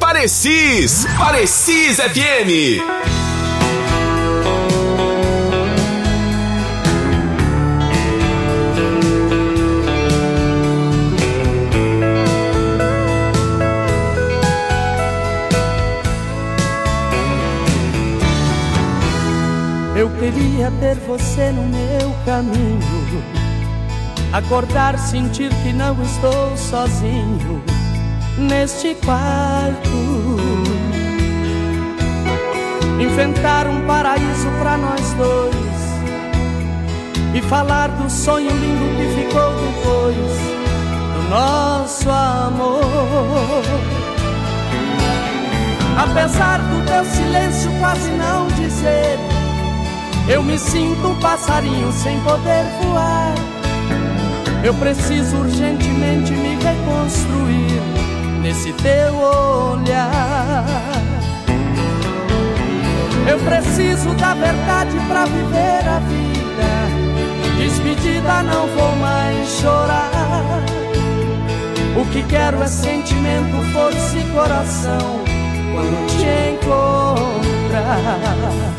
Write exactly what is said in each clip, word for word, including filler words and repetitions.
Parecis, Parecis F M. Eu queria ter você no meu caminho, acordar, sentir que não estou sozinho neste quarto, inventar um paraíso pra nós dois e falar do sonho lindo que ficou depois do nosso amor. Apesar do teu silêncio quase não dizer, eu me sinto um passarinho sem poder voar. Eu preciso urgentemente me reconstruir nesse teu olhar. Eu preciso da verdade pra viver a vida. Despedida, não vou mais chorar. O que quero é sentimento, força e coração quando te encontrar.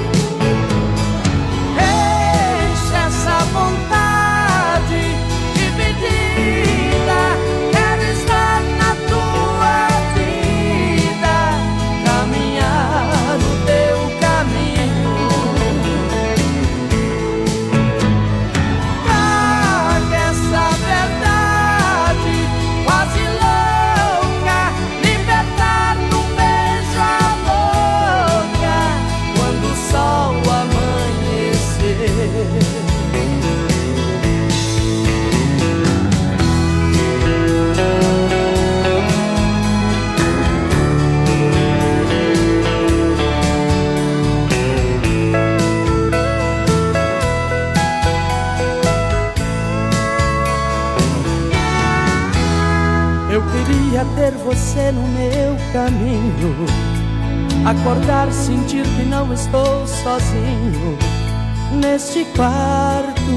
Essa vontade dividida, quero estar na tua vida, caminhar no teu caminho. Traga essa verdade quase louca, libertar num beijo a boca quando o sol amanhecer. Eu queria ter você no meu caminho, acordar, sentir que não estou sozinho neste quarto,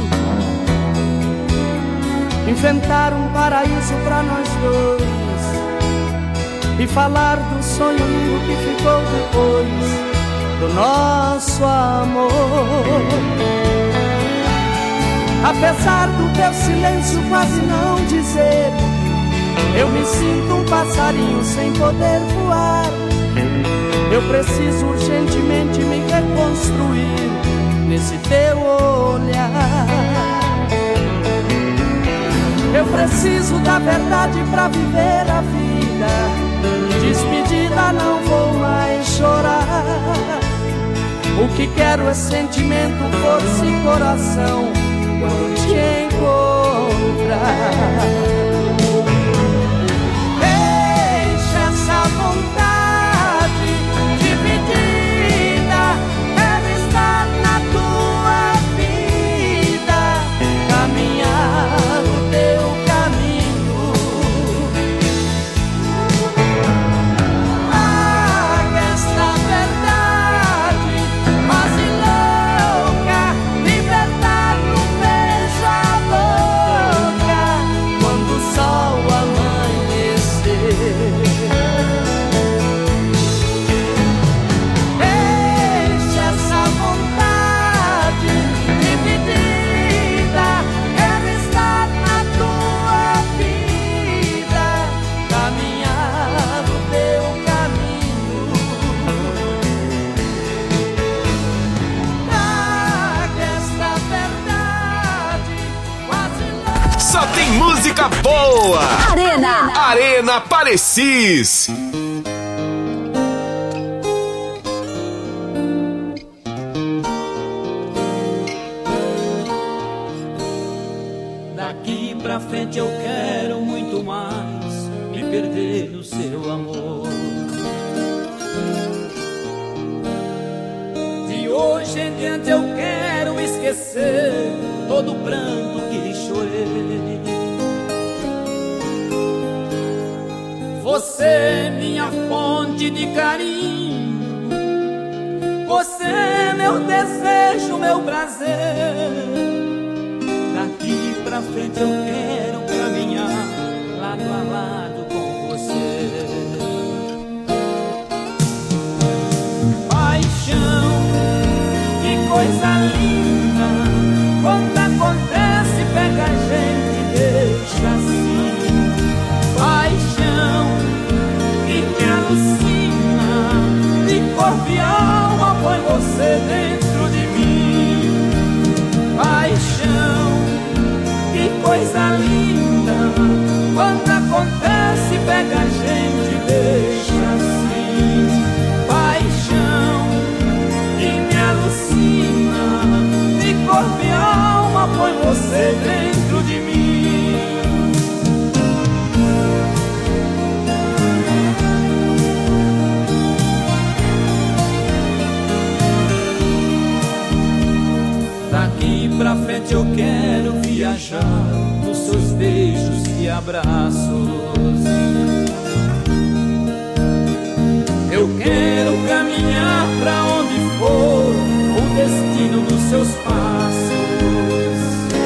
inventar um paraíso pra nós dois e falar do sonho lindo que ficou depois do nosso amor. Apesar do teu silêncio quase não dizer, eu me sinto um passarinho sem poder voar. Eu preciso urgentemente me reconstruir nesse teu olhar. Eu preciso da verdade pra viver a vida. Despedida, não vou mais chorar. O que quero é sentimento, força e coração quando te encontrar. Vontade dividida, quero estar na tua vida, caminhar o teu caminho. Traga esta verdade quase louca, libertar num beijo a boca quando o sol amanhecer. Só tem música boa. Arena. Arena Parecis. Daqui pra frente eu quero muito mais me perder no seu amor. De hoje em diante eu quero esquecer todo o pranto que chorei. Você é minha fonte de carinho, você é meu desejo, meu prazer. Daqui pra frente eu quero caminhar lado a lado com você. Daqui pra frente eu quero viajar nos seus beijos e abraços. Eu quero caminhar pra onde for o destino dos seus passos.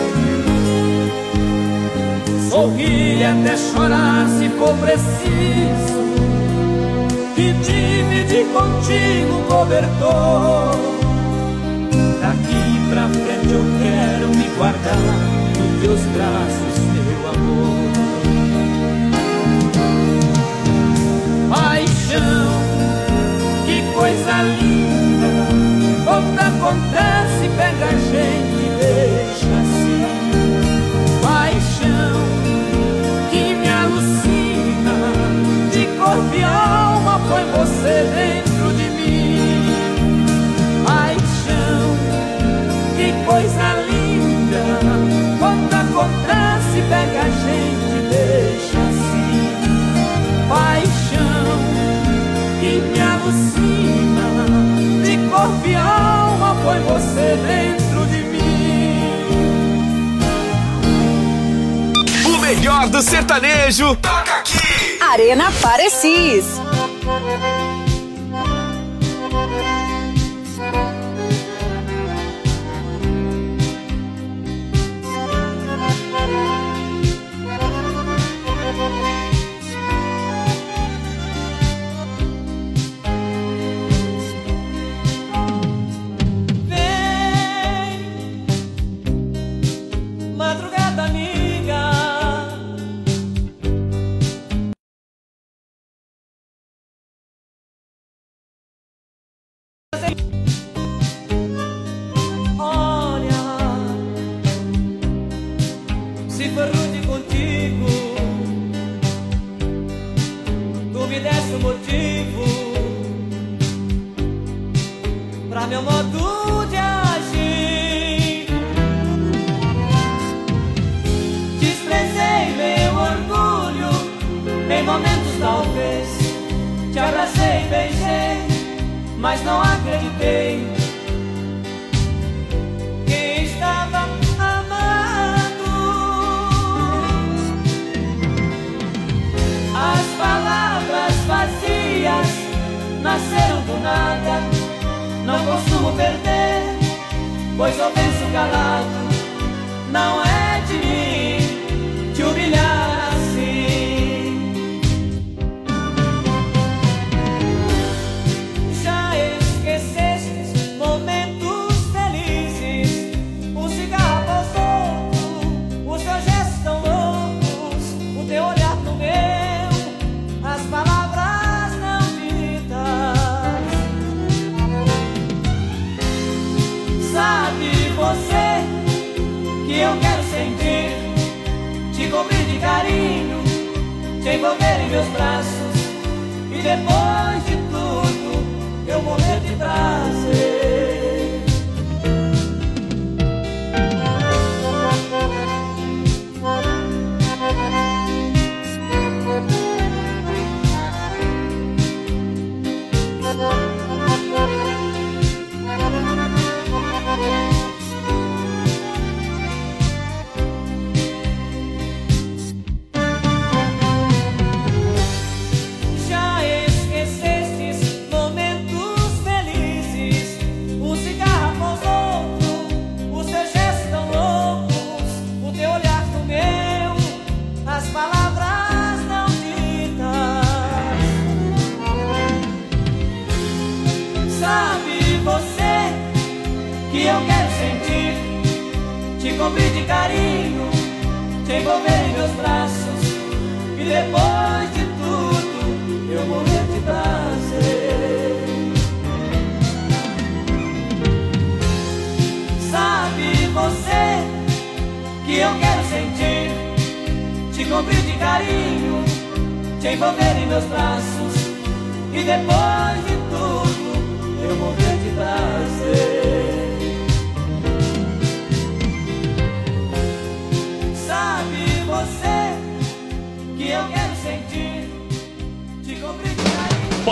Sorrir até chorar se for preciso e dividir contigo o cobertor. Daqui pra frente eu quero me guardar nos teus braços, meu amor. Paixão, que coisa linda, quando acontece pega a gente e deixa assim. Paixão, que me alucina, de corpo e alma põe você dentro de mim. Paixão, que coisa linda, quando acontece pega a gente e deixa assim. Paixão, que me alucina, de corpo e alma põe você dentro de mim. O melhor do sertanejo toca aqui. Arena Parecis.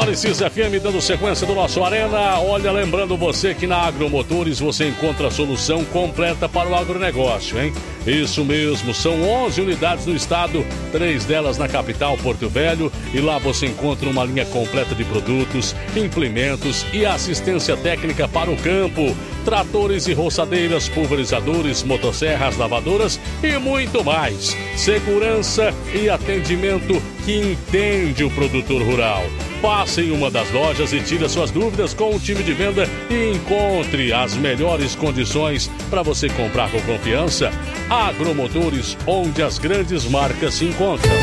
Parecis F M dando sequência do nosso Arena. Olha, lembrando você que na Agromotores você encontra a solução completa para o agronegócio, hein? Isso mesmo, são onze unidades no estado, três delas na capital, Porto Velho, e lá você encontra uma linha completa de produtos, implementos e assistência técnica para o campo, tratores e roçadeiras, pulverizadores, motosserras, lavadoras e muito mais. Segurança e atendimento que entende o produtor rural. Passe em uma das lojas e tire suas dúvidas com o time de venda e encontre as melhores condições para você comprar com confiança. Agromotores, onde as grandes marcas se encontram.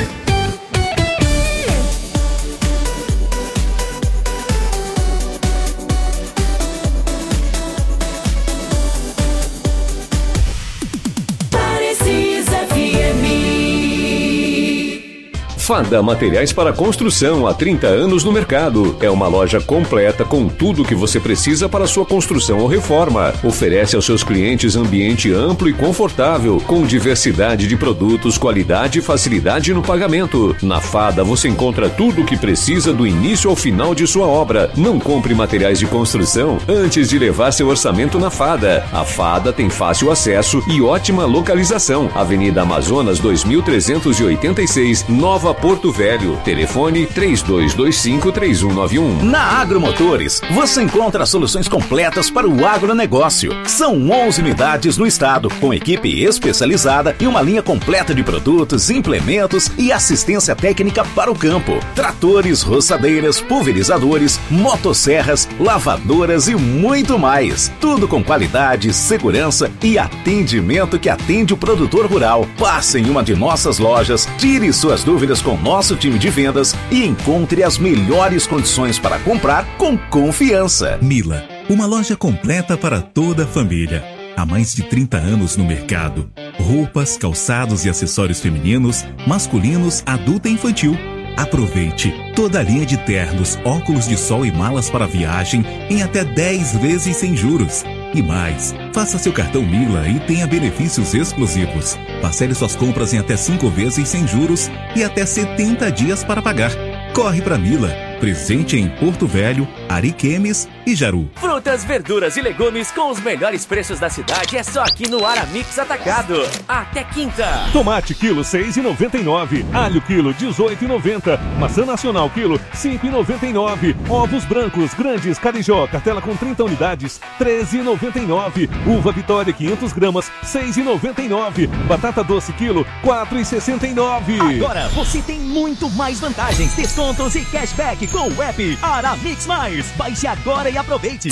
Fada Materiais para Construção, há trinta anos no mercado. É uma loja completa com tudo o que você precisa para sua construção ou reforma. Oferece aos seus clientes ambiente amplo e confortável, com diversidade de produtos, qualidade e facilidade no pagamento. Na Fada você encontra tudo o que precisa do início ao final de sua obra. Não compre materiais de construção antes de levar seu orçamento na Fada. A Fada tem fácil acesso e ótima localização. Avenida Amazonas dois mil trezentos e oitenta e seis, Nova Porto Velho. Telefone três dois dois cinco, três um nove um. Na Agromotores, você encontra soluções completas para o agronegócio. São onze unidades no estado, com equipe especializada e uma linha completa de produtos, implementos e assistência técnica para o campo. Tratores, roçadeiras, pulverizadores, motosserras, lavadoras e muito mais. Tudo com qualidade, segurança e atendimento que atende o produtor rural. Passe em uma de nossas lojas, tire suas dúvidas com nosso time de vendas e encontre as melhores condições para comprar com confiança. Mila, uma loja completa para toda a família. Há mais de trinta anos no mercado. Roupas, calçados e acessórios femininos, masculinos, adulto e infantil. Aproveite toda a linha de ternos, óculos de sol e malas para viagem em até dez vezes sem juros. E mais, faça seu cartão Mila e tenha benefícios exclusivos. Parcele suas compras em até cinco vezes sem juros e até setenta dias para pagar. Corre para Mila, presente em Porto Velho, Ariquemes e Jaru. Frutas, verduras e legumes com os melhores preços da cidade é só aqui no Aramix Atacado. Até quinta. Tomate quilo seis reais e noventa e nove centavos. Alho quilo dezoito reais e noventa centavos. Maçã nacional quilo cinco reais e noventa e nove centavos. Ovos brancos grandes Carijó, cartela com trinta unidades, treze reais e noventa e nove centavos. Uva Vitória quinhentas gramas, seis reais e noventa e nove centavos. Batata doce quilo, quatro reais e sessenta e nove centavos. Agora você tem muito mais vantagens, descontos e cashback com o app Aramix Mais. Baixe agora e aproveite.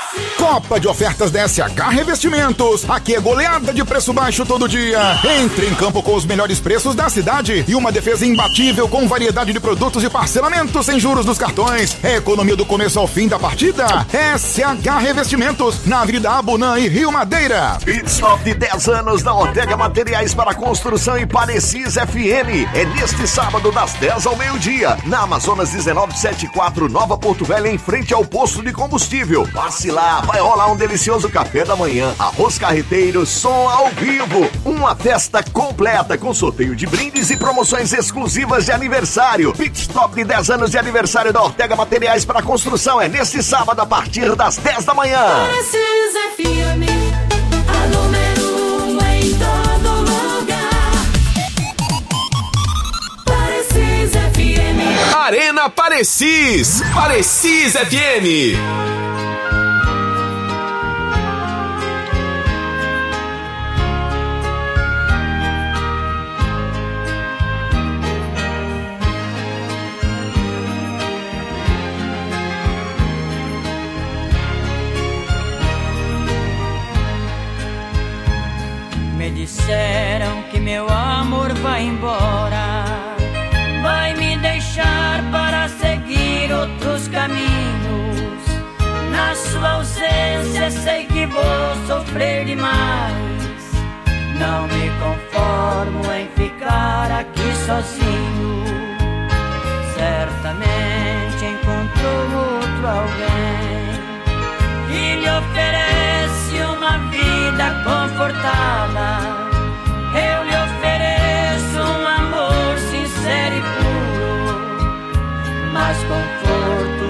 Copa de ofertas da S H Revestimentos. Aqui é goleada de preço baixo todo dia. Entre em campo com os melhores preços da cidade e uma defesa imbatível com variedade de produtos e parcelamento sem juros dos cartões. É economia do começo ao fim da partida. S H Revestimentos, na Avenida Abunã e Rio Madeira. Pit Stop de dez anos da Ortega Materiais para Construção e Parecis F M. É neste sábado das dez ao meio-dia, na Amazonas dezenove setenta e quatro, Nova Porto Velho, em frente ao posto de combustível. Passe lá, vai rolar um delicioso café da manhã, arroz carreteiro, som ao vivo, uma festa completa com sorteio de brindes e promoções exclusivas de aniversário. Pit Stop de dez anos de aniversário da Ortega Materiais para Construção é neste sábado a partir das dez da manhã. Parecis F M, a número um em todo lugar. Parecis F M. Arena Parecis, Parecis F M. Me disseram que meu amor vai embora, vai me deixar para seguir outros caminhos. Na sua ausência sei que vou sofrer demais. Não me conformo em ficar aqui sozinho. Certamente encontrou outro alguém que lhe oferece uma vida confortada. Eu lhe ofereço um amor sincero e puro, mas conforto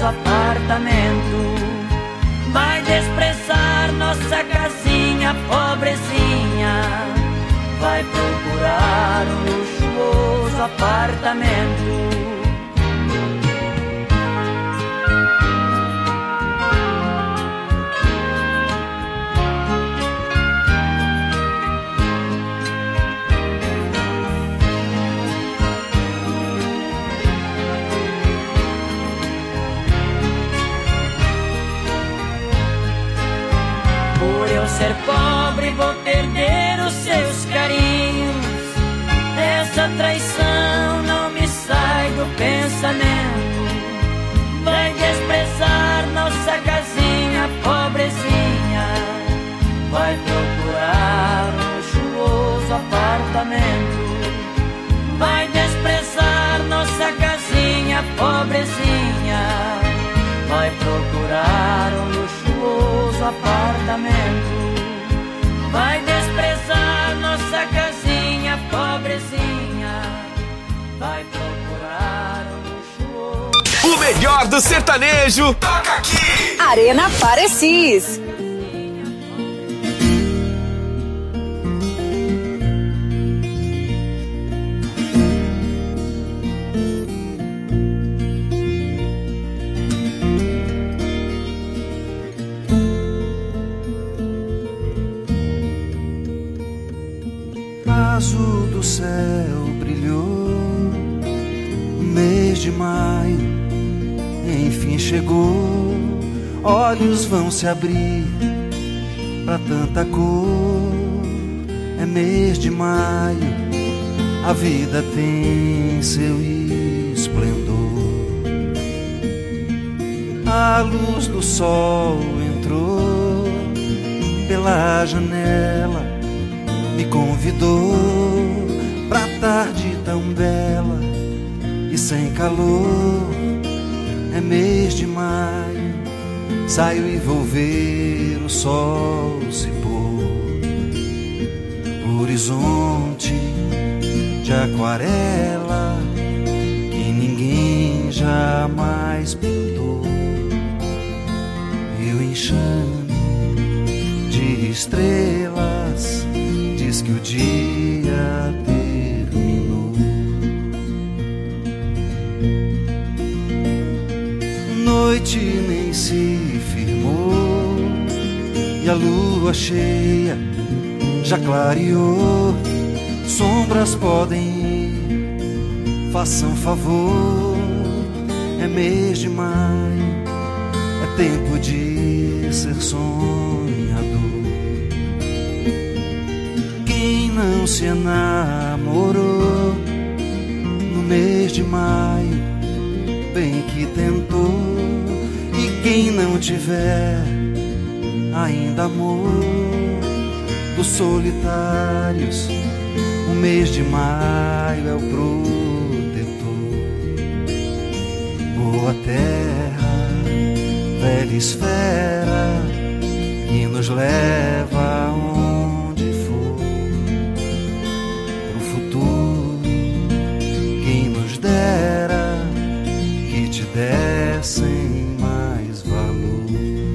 luxuoso apartamento. Vai desprezar nossa casinha pobrezinha. Vai procurar um luxuoso apartamento. Por eu ser pobre vou perder os seus carinhos. Essa traição não me sai do pensamento. Vai desprezar nossa casinha pobrezinha. Vai procurar um luxuoso apartamento. Vai desprezar nossa casinha pobrezinha. Vai procurar um luxuoso apartamento. Vai desprezar nossa casinha pobrezinha. Vai procurar um luxuoso. O melhor do sertanejo toca aqui. Arena Parecis. Azul do céu brilhou, o mês de maio enfim chegou. Olhos vão se abrir pra tanta cor. É mês de maio, a vida tem seu esplendor. A luz do sol entrou pela janela, me convidou pra tarde tão bela e sem calor. É mês de maio, saio e vou ver o sol se pôr. Horizonte de aquarela que ninguém jamais pintou. E o enxame de estrelas diz que o dia terminou. Noite nem se firmou e a lua cheia já clareou. Sombras podem ir, façam favor. É mês de maio, é tempo de ser sonhador. Quem não se enamorou no mês de maio, bem que tentou. E quem não tiver ainda amor dos solitários, o mês de maio é o protetor. Boa terra, velha esfera que nos leva aonde for. Pro futuro, quem nos dera que te dessem mais valor.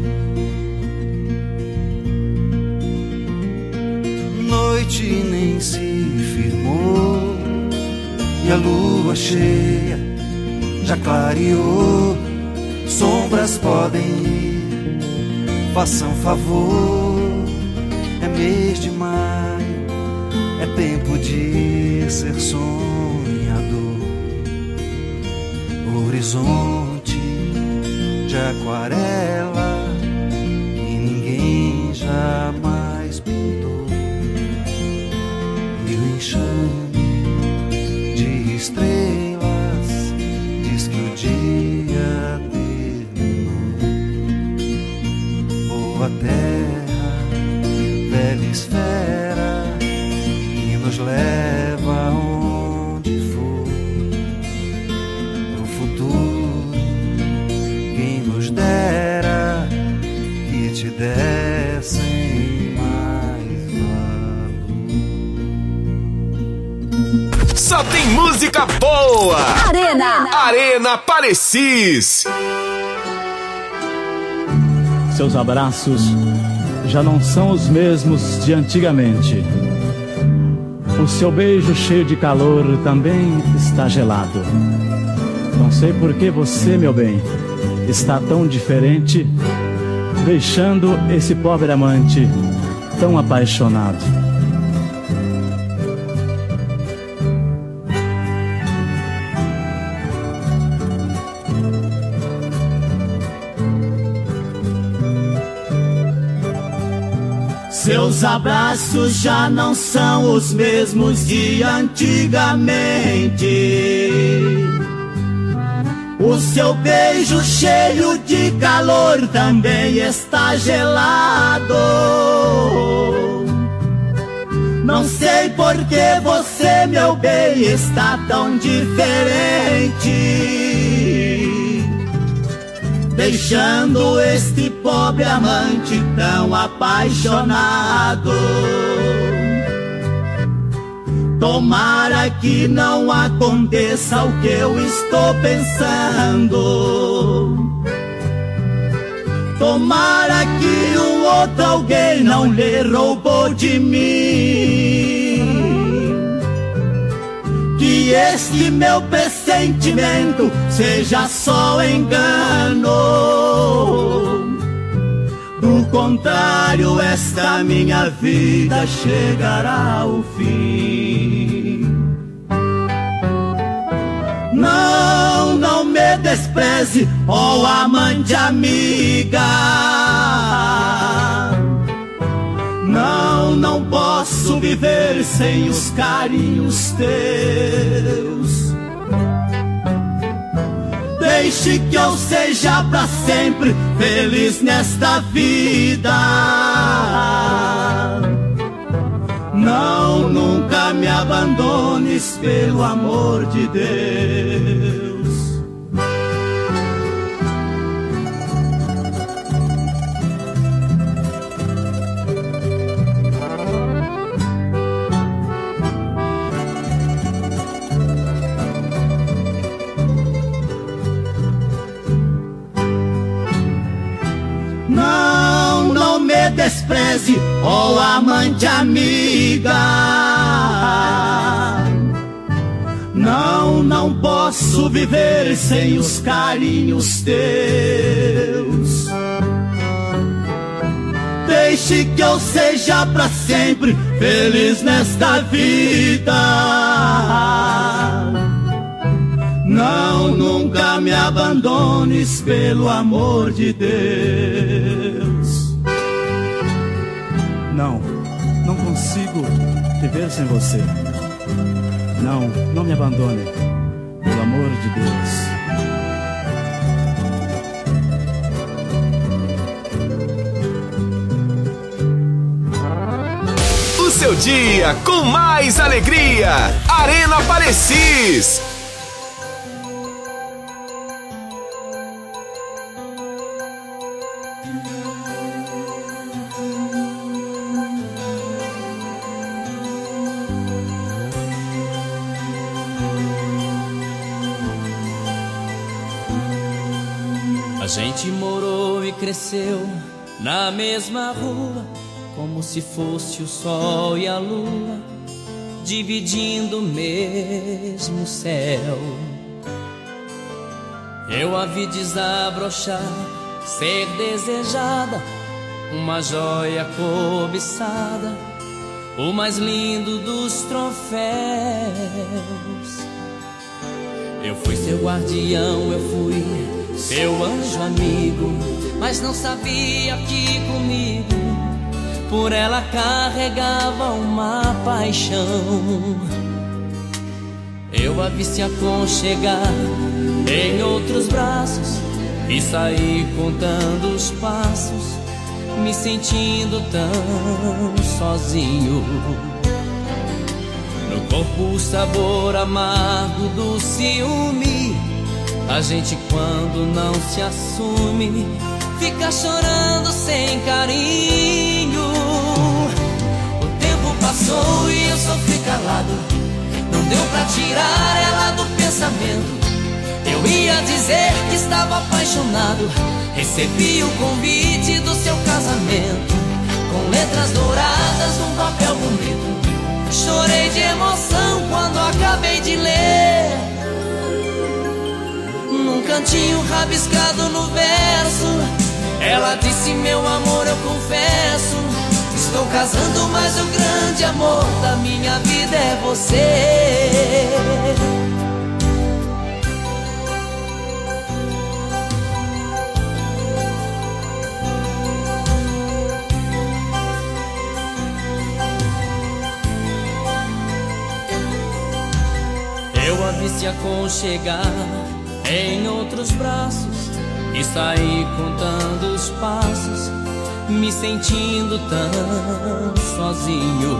Noite nem se firmou e a lua cheia já clareou. Sombras podem ir, façam favor. É mês de maio, é tempo de ser sonhador. Horizonte de aquarela que ninguém jamais pintou. E o enxame de estrelas diz que o dia terminou. Boa terra, velha esfera que nos leva aonde for. No futuro, quem nos dera que te dessem mais valor. Só tem música boa. Arena. Arena Parecis. Seus abraços já não são os mesmos de antigamente. O seu beijo cheio de calor também está gelado. Não sei por que você, meu bem, está tão diferente, deixando esse pobre amante tão apaixonado. Seus abraços já não são os mesmos de antigamente. O seu beijo cheio de calor também está gelado. Não sei por que você, meu bem, está tão diferente, deixando este pobre amante tão apaixonado. Tomara que não aconteça o que eu estou pensando. Tomara que um outro alguém não lhe roubou de mim. Que este meu pressentimento seja só engano. Do contrário, esta minha vida chegará ao fim. Não, não me despreze, ó amante amiga. Não, não posso viver sem os carinhos teus. Deixe que eu seja pra sempre feliz nesta vida. Não, nunca me abandones pelo amor de Deus. Não, não me despreze, ó amante amiga. Não, não posso viver sem os carinhos teus. Deixe que eu seja pra sempre feliz nesta vida. Não, nunca me abandones pelo amor de Deus. Não, não consigo viver sem você. Não, não me abandone, pelo amor de Deus. O seu dia com mais alegria. Arena Parecis. A gente morou e cresceu na mesma rua, como se fosse o sol e a lua, dividindo o mesmo céu. Eu a vi desabrochar, ser desejada, uma joia cobiçada, o mais lindo dos troféus. Eu fui seu guardião, eu fui seu anjo amigo, mas não sabia que comigo por ela carregava uma paixão. Eu a vi se aconchegar em outros braços e saí contando os passos, me sentindo tão sozinho. No corpo o sabor amargo do ciúme. A gente quando não se assume fica chorando sem carinho. O tempo passou e eu sofri calado, não deu pra tirar ela do pensamento. Eu ia dizer que estava apaixonado. Recebi o convite do seu casamento, com letras douradas num papel bonito. Chorei de emoção quando acabei de ler. Num cantinho rabiscado no verso, ela disse: meu amor, eu confesso, estou casando, mas o grande amor da minha vida é você. Eu a vi se aconchegar em outros braços e saí contando os passos, me sentindo tão sozinho.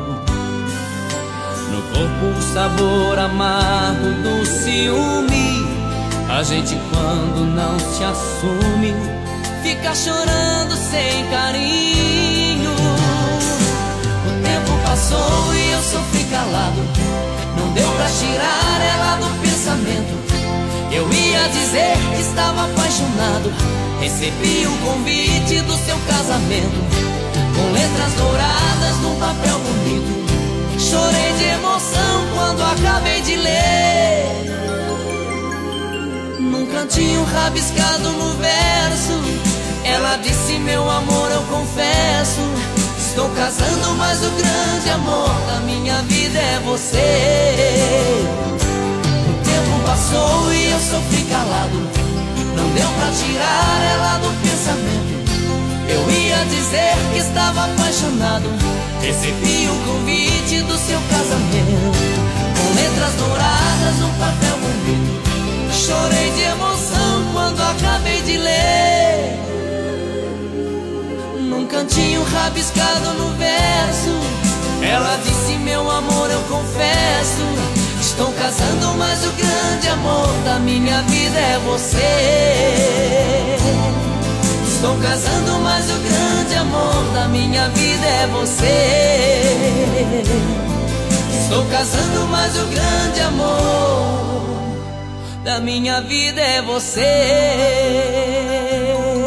No corpo o sabor amargo do ciúme. A gente quando não se assume fica chorando sem carinho. O tempo passou e eu sofri calado, não deu pra tirar ela do pensamento. Eu ia dizer que estava apaixonado. Recebi o convite do seu casamento, com letras douradas num papel bonito. Chorei de emoção quando acabei de ler. Num cantinho rabiscado no verso, ela disse: meu amor, eu confesso, estou casando, mas o grande amor da minha vida é você. O tempo passou e eu sofri calado, não deu pra tirar ela do pensamento. Eu ia dizer que estava apaixonado. Recebi o convite do seu casamento, com letras douradas num papel bonito. Chorei de emoção quando acabei de ler. Num cantinho rabiscado no verso, ela disse: meu amor, eu confesso, estou casando, mas o grande amor da minha vida é você. Estou casando, mas o grande amor da minha vida é você. Estou casando, mas o grande amor da minha vida é você.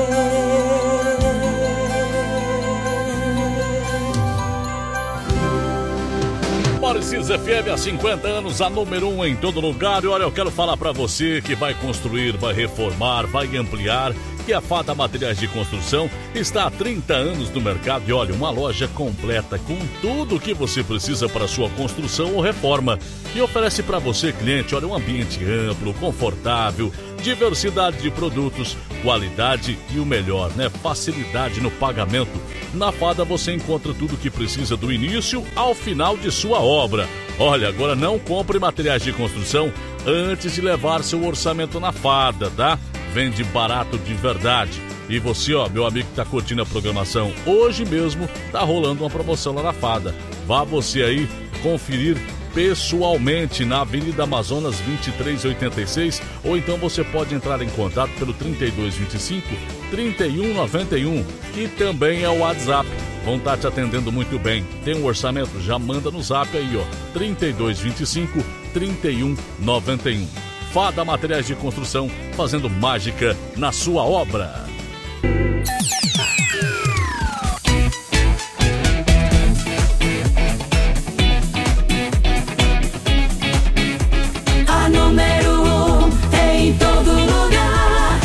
Parecis F M há cinquenta anos, a número um em todo lugar. E olha, eu quero falar pra você que vai construir, vai reformar, vai ampliar, que a Fada Materiais de Construção está há trinta anos no mercado. E olha, uma loja completa com tudo o que você precisa para sua construção ou reforma. E oferece para você, cliente, olha, um ambiente amplo, confortável, diversidade de produtos, qualidade e o melhor, né? Facilidade no pagamento. Na Fada você encontra tudo o que precisa do início ao final de sua obra. Olha, agora não compre materiais de construção antes de levar seu orçamento na Fada, tá? Vende barato de verdade. E você, ó, meu amigo que tá curtindo a programação, hoje mesmo tá rolando uma promoção lá na Fada. Vá você aí conferir pessoalmente na Avenida Amazonas vinte e três oitenta e seis, ou então você pode entrar em contato pelo trinta e dois vinte e cinco, trinta e um noventa e um, que também é o WhatsApp. Vão estar te atendendo muito bem. Tem um orçamento? Já manda no zap aí, ó, trinta e dois vinte e cinco, trinta e um noventa e um. Fada Materiais de Construção, fazendo mágica na sua obra. A número um em todo lugar.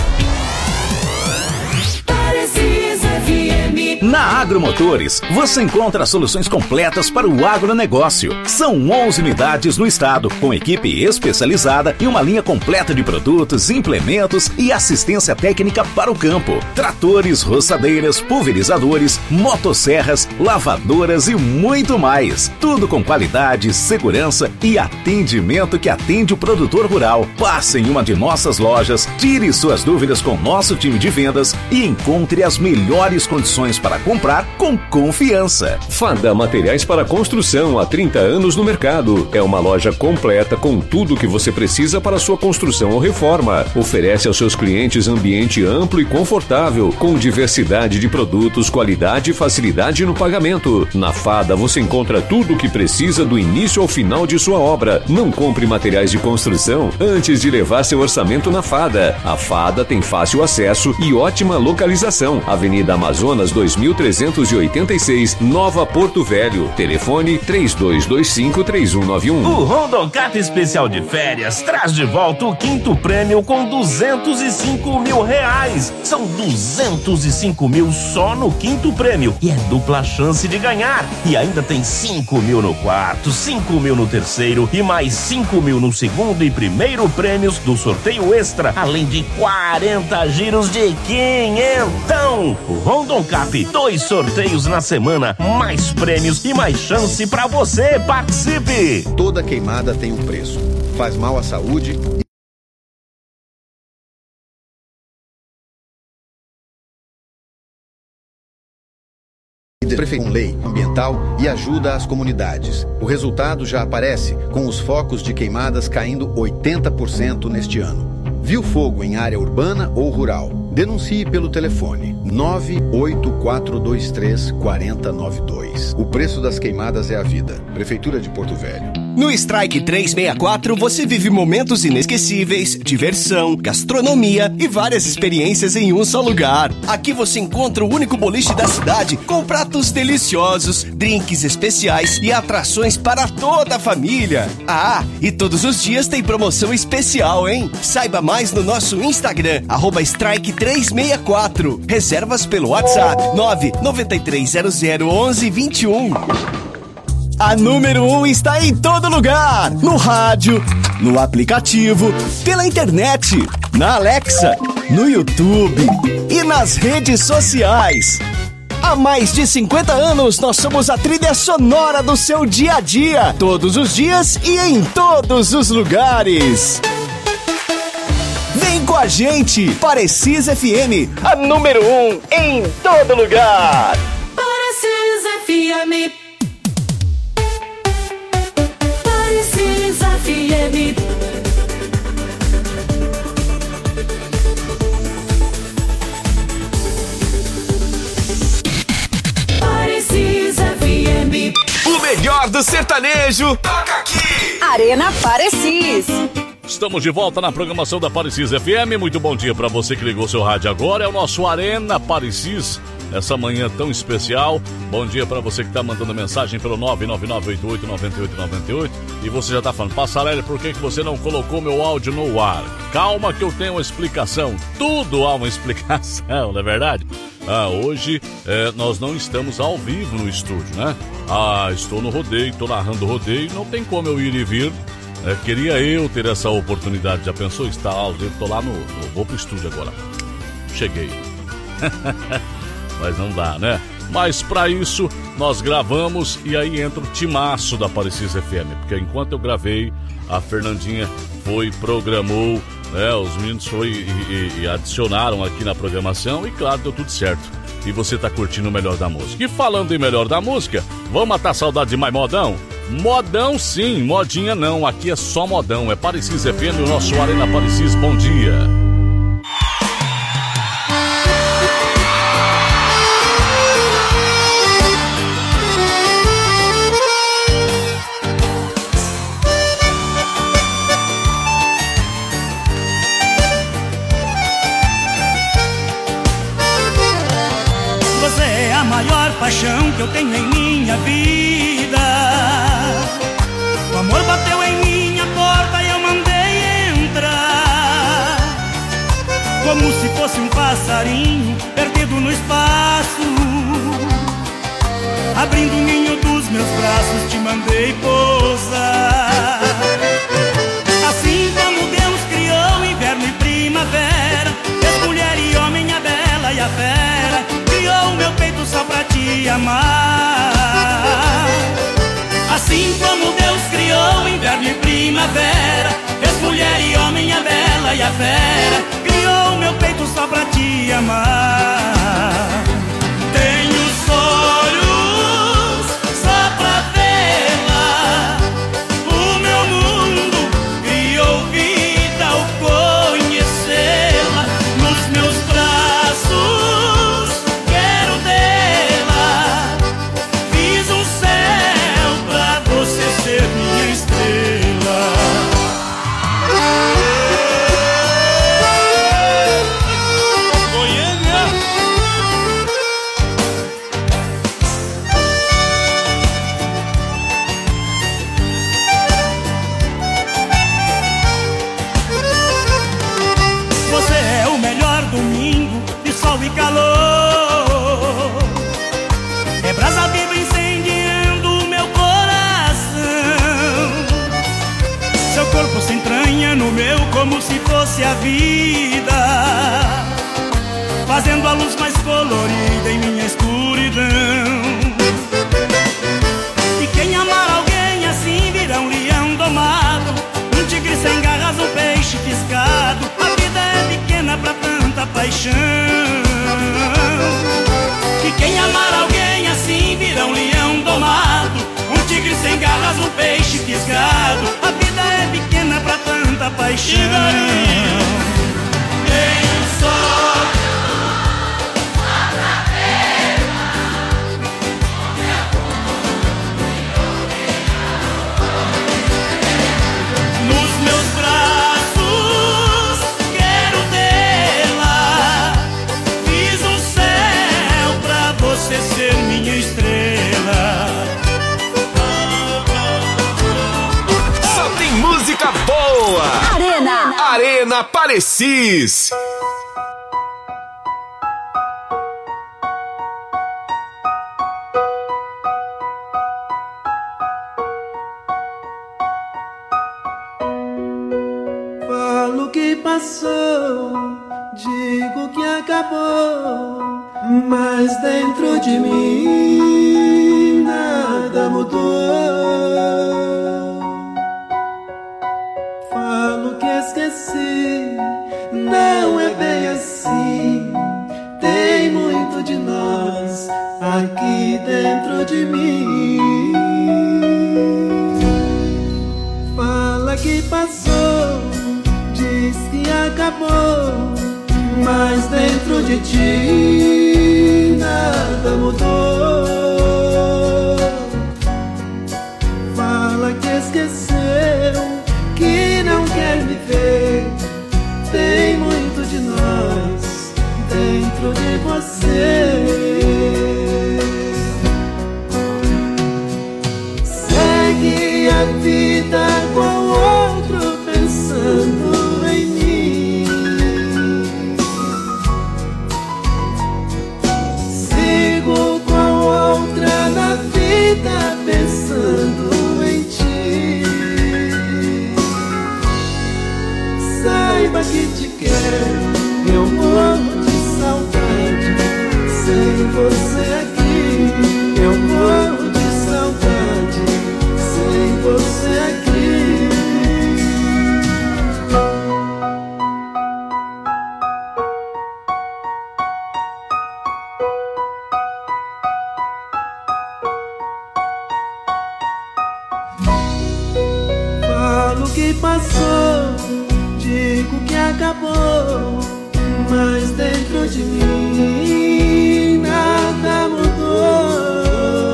Parecis F M. Na Agromotores, você encontra soluções completas para o agronegócio. São onze unidades no estado, com equipe especializada e uma linha completa de produtos, implementos e assistência técnica para o campo. Tratores, roçadeiras, pulverizadores, motosserras, lavadoras e muito mais. Tudo com qualidade, segurança e atendimento que atende o produtor rural. Passe em uma de nossas lojas, tire suas dúvidas com nosso time de vendas e encontre as melhores condições para para comprar com confiança. Fada Materiais para Construção, há trinta anos no mercado. É uma loja completa com tudo o que você precisa para sua construção ou reforma. Oferece aos seus clientes ambiente amplo e confortável, com diversidade de produtos, qualidade e facilidade no pagamento. Na Fada você encontra tudo o que precisa do início ao final de sua obra. Não compre materiais de construção antes de levar seu orçamento na Fada. A Fada tem fácil acesso e ótima localização. Avenida Amazonas dois mil trezentos e oitenta e seis, Nova Porto Velho. Telefone três dois dois cinco, três um nove um. O Rondon Cap Especial de Férias traz de volta o quinto prêmio com duzentos e cinco mil reais. São duzentos e cinco mil só no quinto prêmio e é dupla chance de ganhar. E ainda tem cinco mil no quarto, cinco mil no terceiro e mais cinco mil no segundo e primeiro prêmios do sorteio extra, além de quarenta giros de quinhentão. O Rondon Cap, dois sorteios na semana, mais prêmios e mais chance pra você. Participe! Toda queimada tem um preço. Faz mal à saúde e com lei ambiental e ajuda às comunidades. O resultado já aparece, com os focos de queimadas caindo oitenta por cento neste ano. Viu fogo em área urbana ou rural? Denuncie pelo telefone nove oito quatro dois três, quatro zero nove dois. O preço das queimadas é a vida. Prefeitura de Porto Velho. No Strike trezentos e sessenta e quatro você vive momentos inesquecíveis, diversão, gastronomia e várias experiências em um só lugar. Aqui você encontra o único boliche da cidade com pratos deliciosos, drinks especiais e atrações para toda a família. Ah, e todos os dias tem promoção especial, hein? Saiba mais no nosso Instagram, arroba Strike trezentos e sessenta e quatro. Reservas pelo WhatsApp nove nove três zero zero onze vinte e um. A número um está em todo lugar. No rádio, no aplicativo, pela internet, na Alexa, no YouTube e nas redes sociais. Há mais de cinquenta anos, nós somos a trilha sonora do seu dia a dia. Todos os dias e em todos os lugares. Vem com a gente, Parecis F M, a número um em todo lugar. Parecis F M. Parecis F M. Parecis F M. O melhor do sertanejo toca aqui. Arena Parecis. Estamos de volta na programação da Parecis F M. Muito bom dia para você que ligou seu rádio agora. É o nosso Arena Parecis, essa manhã tão especial. Bom dia para você que está mandando mensagem pelo nove nove nove oito oito nove oito nove oito. E você já está falando, Passarelli, por que, que você não colocou meu áudio no ar? Calma que eu tenho uma explicação. Tudo há uma explicação, não é verdade? Ah, hoje é, nós não estamos ao vivo no estúdio, né? Ah, estou no rodeio, estou narrando o rodeio, não tem como eu ir e vir. É, queria eu ter essa oportunidade, já pensou? Está ao vivo, estou lá no, no... Vou pro estúdio agora. Cheguei. Mas não dá, né? Mas para isso, nós gravamos e aí entra o timaço da Parecis F M. Porque enquanto eu gravei, a Fernandinha foi, programou, né? Os meninos foi e, e, e adicionaram aqui na programação e claro, deu tudo certo. E você tá curtindo o melhor da música. E falando em melhor da música, vamos matar a saudade de mais modão? Modão sim, modinha não, aqui é só modão. É Parecis F M, o nosso Arena Parecis, bom dia. Você é a maior paixão que eu tenho em minha vida. O amor bateu em minha porta e eu mandei entrar, como se fosse um passarinho perdido no espaço. Abrindo o ninho dos meus braços te mandei pousar. Assim como Deus criou inverno e primavera, fez mulher e homem, a bela e a fera, criou o meu peito só pra te amar. Assim como Deus criou inverno e primavera, fez mulher e homem, a bela e a fera, criou o meu peito só pra te amar. Tenho fosse a vida, fazendo a luz mais colorida em minha escuridão. E quem amar alguém assim virá um leão domado, um tigre sem garras, um peixe fisgado. A vida é pequena pra tanta paixão. E quem amar alguém assim virá um leão domado, um tigre sem garras, um peixe fisgado. A vida é pequena pra tanta paixão. Tem um sol nos meus braços, quero tê-la. Fiz o céu pra você ser minha estrela. Só tem música boa. Arena. Arena Parecis. Falo que passou, digo que acabou, mas dentro de mim nada mudou. Falo que esqueci, não é bem assim. Tem muito de nós aqui dentro de mim. Fala que passou, diz que acabou, mas dentro de ti nada mudou. Fala que esqueceu, que não quer me ver. Tem muito de nós dentro de você. Segue a vida com outro pensando em mim. Sigo com outra na vida pensando em ti. Saiba que te quero, eu morro de saudade. Sem você aqui, eu morro de saudade. Sem você aqui. Falo que passou, digo que acabou, mas dentro de mim nada mudou.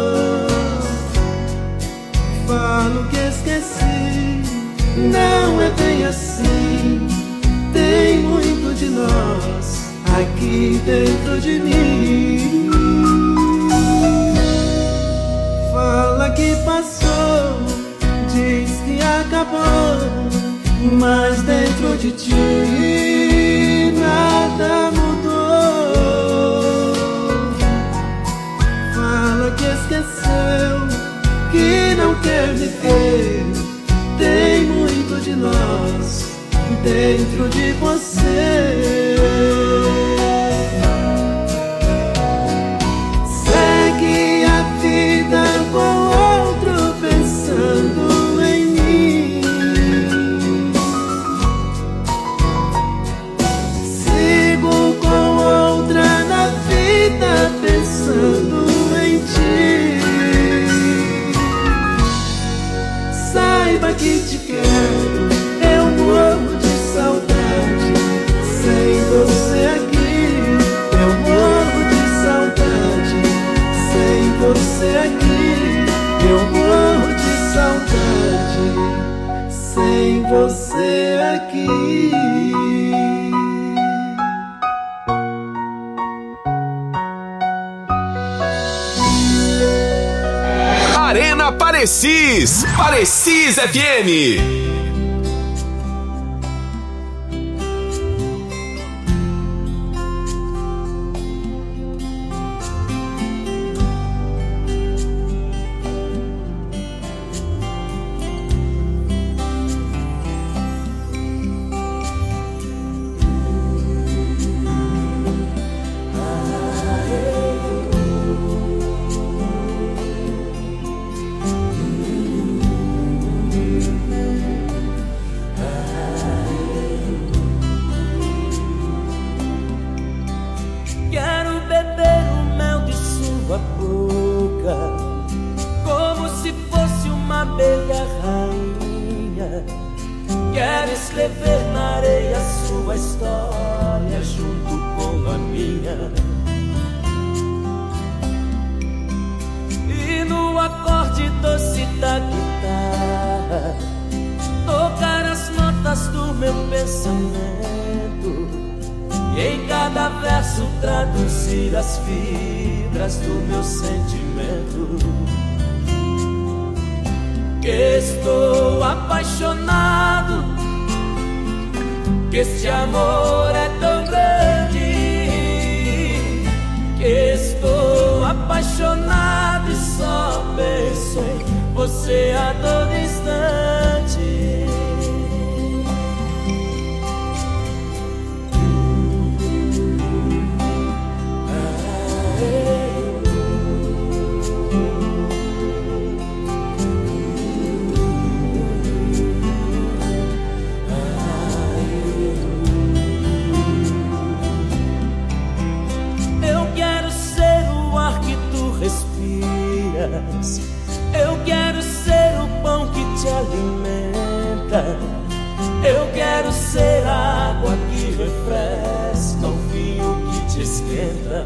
Falo que esqueci, não é bem assim. Tem muito de nós aqui dentro de mim. Fala que passou, diz que acabou, mas dentro de ti nada mudou. Fala que esqueceu, que não quer me ver. Tem muito de nós dentro de você. Segue a vida com outro pensando em mim. Sigo com outra na vida pensando em ti. Saiba que te quero, eu morro de saudade. Sem você aqui, eu morro de saudade. Sem você aqui, eu morro de saudade. Sem você aqui. Arena Parecis. Parecis F M. escrever na areia sua história junto com a minha. E no acorde doce da guitarra tocar as notas do meu pensamento, e em cada verso traduzir as fibras do meu sentimento. Que estou apaixonado, que este amor é tão grande, que estou apaixonado e só penso em você a todo instante. Eu quero ser o pão que te alimenta, eu quero ser a água que refresca, o vinho que te esquenta.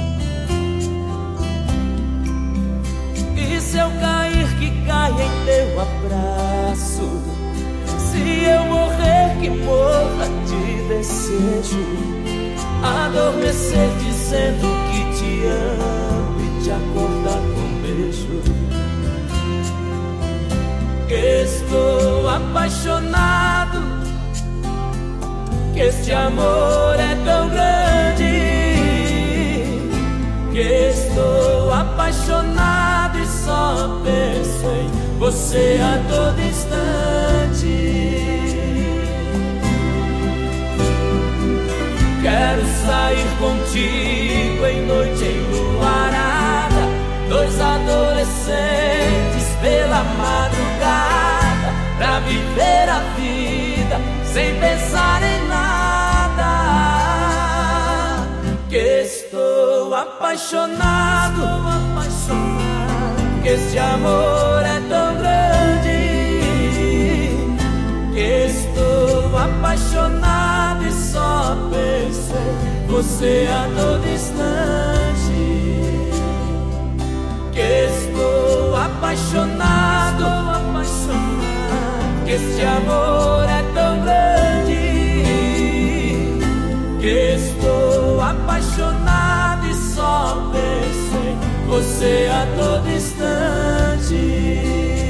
E se eu cair, que caia em teu abraço, se eu morrer, que morra de desejo, adormecer dizendo que te amo e te acordar com beijo. Que estou apaixonado, que este amor é tão grande, que estou apaixonado e só penso em você a todo instante. Quero sair contigo em noite enluarada, dois adolescentes pela madrugada, pra viver a vida sem pensar em nada. Que estou apaixonado, que este amor é tão grande, que estou apaixonado e só penso em você a todo instante. Que estou apaixonado, apaixonado, que este amor é tão grande, que estou apaixonado e só penso em você a todo instante.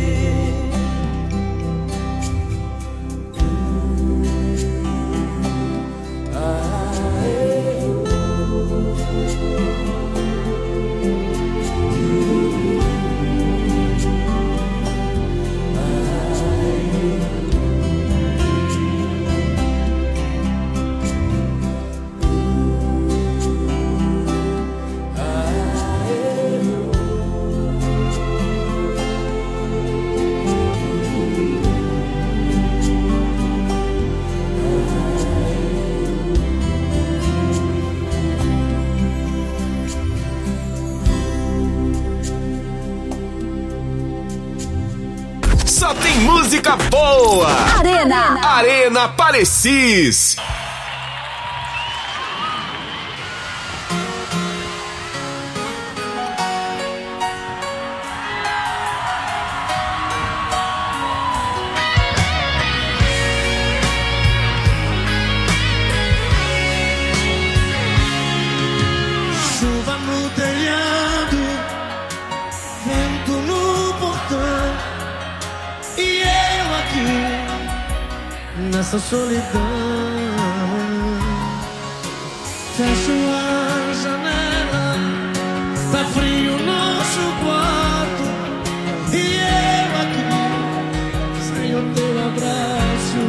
Só tem música boa. Arena. Arena Parecis. Chuva no telhado, vento no portão, e eu aqui nessa solidão. Fecho a janela, tá frio o nosso quarto, e eu aqui sem o teu abraço.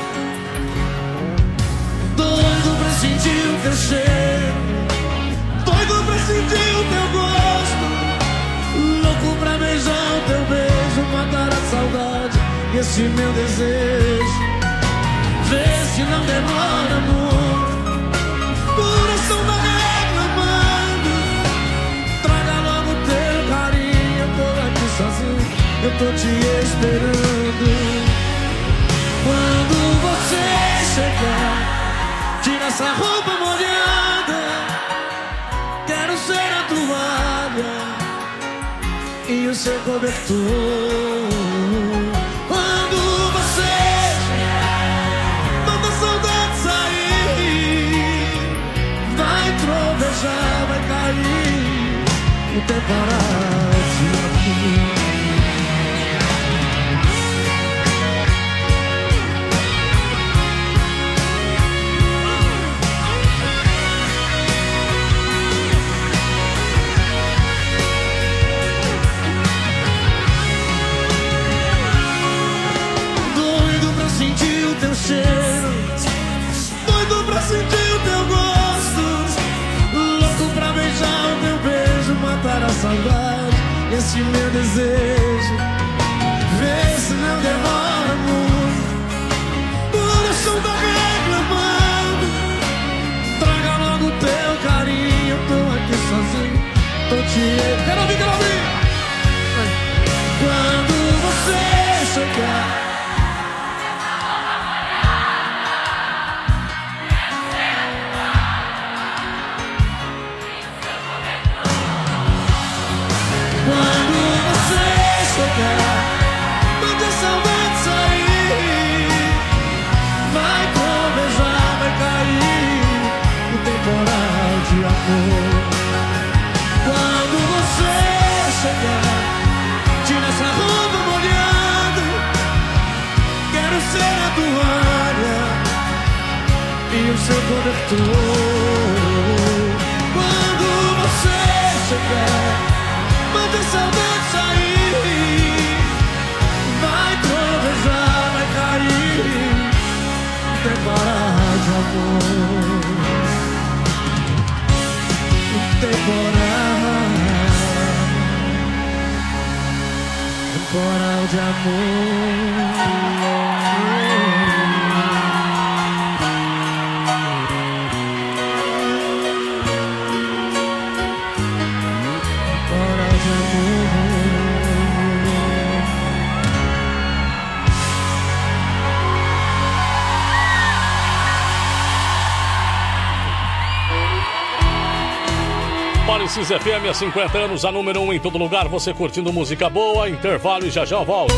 Doido pra sentir o teu cheiro, doido pra sentir o teu gosto, louco pra beijar o teu beijo, matar a saudade e esse meu desejo. Vê se não demora, amor, coração da reclamando. Traga logo teu carinho, eu tô aqui sozinho, eu tô te esperando. Quando você nessa roupa molhada, quero ser a toalha e o seu cobertor. Quando você manda a saudade sair, vai trovejar, vai cair o temporal de amor. Sentir o teu cheiro, doido pra sentir o teu gosto, louco pra beijar o teu beijo, matar a saudade, esse meu desejo. Vê se não demora muito, o coração tá reclamando. Traga logo o teu carinho, tô aqui sozinho, tô te... Quero ouvir, quero ouvir! Quando você chegar, manda a saudade sair, vai conversar, vai cair o temporal de amor. Quando você chegar, tira essa roupa molhada, quero ser a toalha e o seu cobertor. Quando você chegar, manda a saudade sair, vai trovejar, vai cair o temporal de amor. O temporal, temporal de amor. Parecis F M há cinquenta anos, a número um em todo lugar. Você curtindo música boa, intervalo e já já eu volto.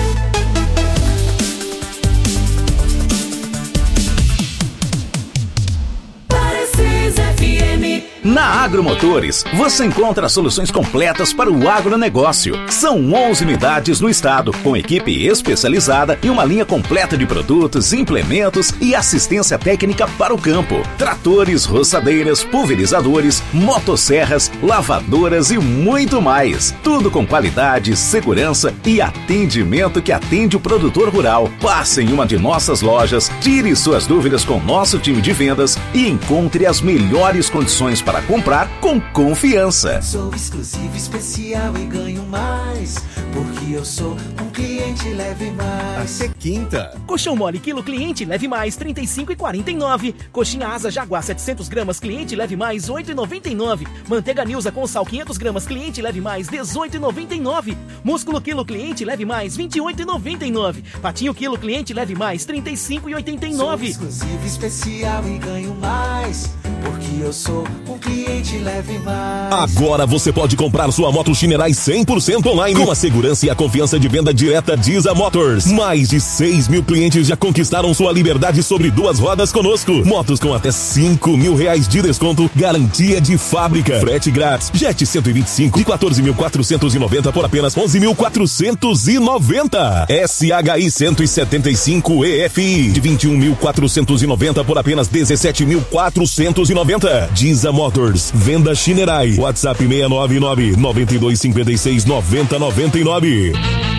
Parecis F M. Na Agromotores, você encontra soluções completas para o agronegócio. São onze unidades no estado, com equipe especializada e uma linha completa de produtos, implementos e assistência técnica para o campo. Tratores, roçadeiras, pulverizadores, motosserras, lavadoras e muito mais. Tudo com qualidade, segurança e atendimento que atende o produtor rural. Passe em uma de nossas lojas, tire suas dúvidas com nosso time de vendas e encontre as melhores condições para para comprar com confiança. Sou exclusivo, especial e ganho mais, porque eu sou um cliente leve mais. Até quinta. Colchão mole quilo cliente leve mais trinta e cinco e quarenta e nove. Coxinha asa jaguar setecentos gramas cliente leve mais oito e noventa e nove. Manteiga Nilza com sal quinhentos gramas cliente leve mais dezoito e noventa e nove. Músculo quilo cliente leve mais vinte e oito e noventa e nove. Patinho quilo cliente leve mais trinta e cinco e oitenta e nove. Sou exclusivo, especial e ganho mais, porque eu sou um cliente leve mais. Agora você pode comprar sua moto Shinerai cem por cento online com a segurança e a confiança de venda direta Diza Motors. Mais de seis mil clientes já conquistaram sua liberdade sobre duas rodas conosco. Motos com até cinco mil reais de desconto, garantia de fábrica, frete grátis. Jet cento e vinte e cinco de quatorze mil quatrocentos e noventa por apenas onze mil quatrocentos e noventa. S H I cento e setenta e cinco E F I de vinte e um mil quatrocentos e noventa por apenas dezessete mil quatrocentos e noventa. Diza Motors, venda Shinerai. WhatsApp seis nove nove, nove dois cinco seis, nove zero nove nove.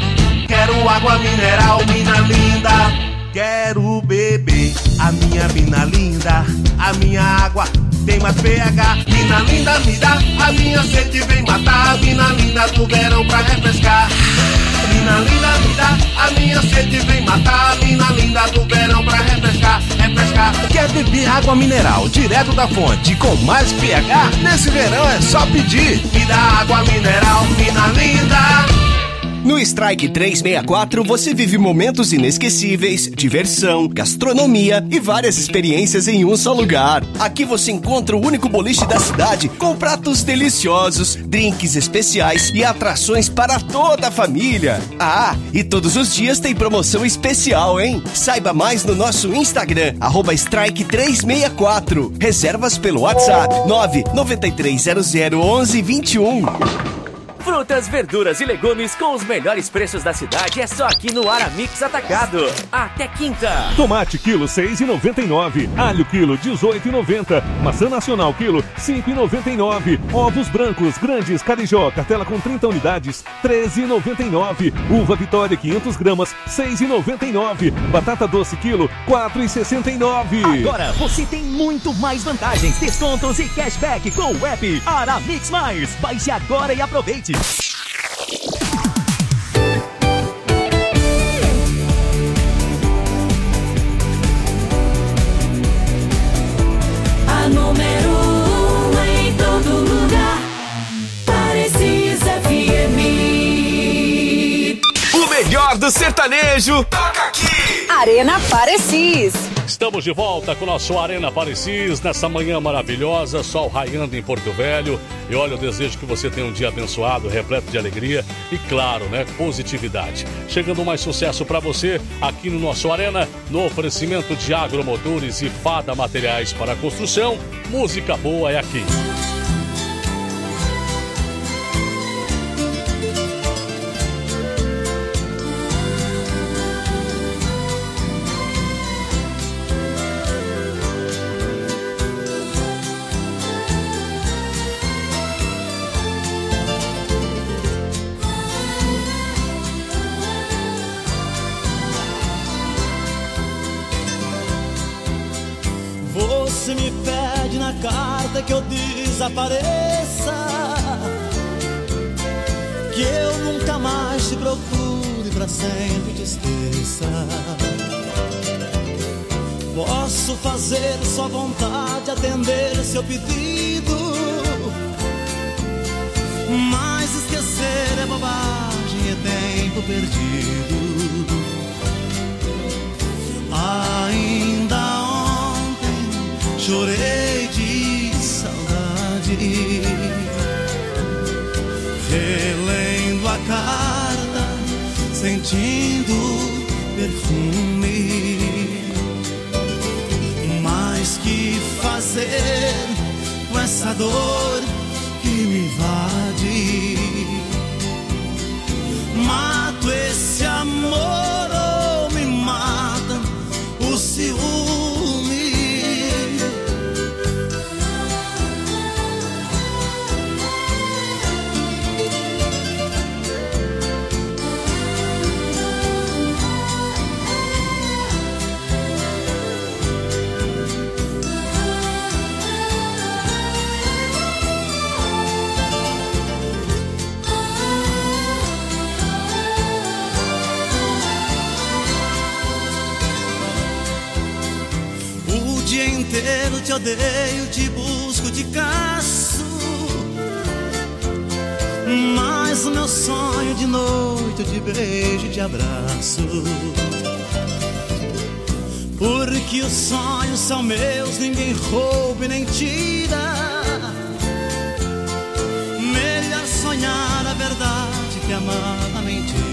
Quero água mineral, mina linda. Quero beber a minha mina linda. A minha água tem mais pH. Mina linda, me dá. A minha sede vem matar. Mina linda do verão pra refrescar. Mina linda, me dá. A minha sede vem matar. Mina linda do verão pra refrescar. Refrescar. Quer beber água mineral direto da fonte com mais pH? Nesse verão é só pedir. Me dá água mineral, mina linda. No Strike trezentos e sessenta e quatro você vive momentos inesquecíveis, diversão, gastronomia e várias experiências em um só lugar. Aqui você encontra o único boliche da cidade com pratos deliciosos, drinks especiais e atrações para toda a família. Ah, e todos os dias tem promoção especial, hein? Saiba mais no nosso Instagram, arroba Strike trezentos e sessenta e quatro. Reservas pelo WhatsApp nove nove três zero zero onze vinte e um. Frutas, verduras e legumes com os melhores preços da cidade é só aqui no Aramix Atacado. Até quinta. Tomate quilo seis e noventa e nove, alho quilo dezoito e noventa, maçã nacional quilo cinco e noventa e nove, ovos brancos grandes Carijó, cartela com trinta unidades treze e noventa e nove, uva Vitória quinhentas gramas seis e noventa e nove, batata doce quilo quatro e sessenta e nove. Agora você tem muito mais vantagens, descontos e cashback com o app Aramix Mais. Baixe agora e aproveite. A número um em todo lugar, Parecis F M. O melhor do sertanejo toca aqui. Arena Parecis. Estamos de volta com o nosso Arena Parecis, nessa manhã maravilhosa, sol raiando em Porto Velho. E olha, eu desejo que você tenha um dia abençoado, repleto de alegria e, claro, né, positividade. Chegando mais sucesso para você aqui no nosso Arena, no oferecimento de Agromotores e Fada Materiais para Construção. Música boa é aqui. Você me pede na carta que eu desapareça, que eu nunca mais te procure, pra sempre te esqueça. Posso fazer sua vontade, atender seu pedido, mas esquecer é bobagem, é tempo perdido. Ainda ontem chorei de saudade, relendo a carta, sentindo perfume. Mas que fazer com essa dor que me invade? Mato esse amor ou me mata o ciúme? O dia inteiro te odeio, te busco, te caço, mas o meu sonho de noite eu te beijo e te abraço. Porque os sonhos são meus, ninguém rouba e nem tira. Melhor sonhar a verdade que amar a mentira.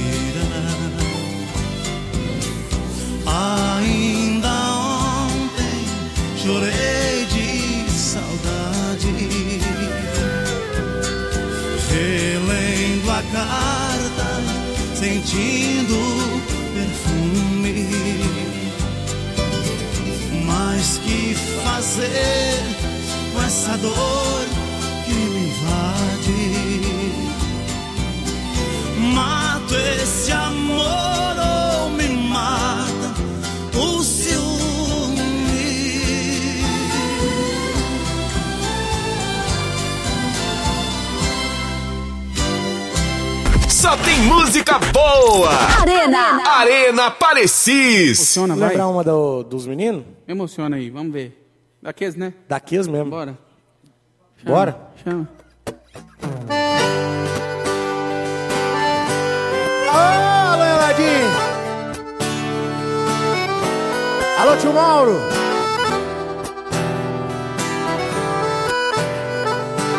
Ainda ontem chorei de saudade, relendo a carta, sentindo perfume. Mas que fazer com essa dor que me invade? Mato esse amor ou me mata o ciúme? Só tem música boa! Arena! Arena Parecis! Emociona, vai. Lembrar uma do, dos meninos? Emociona aí, vamos ver. Daqueles, né? Daqueles mesmo. Bora. Chama, Bora? Chama. Alô, tio Mauro.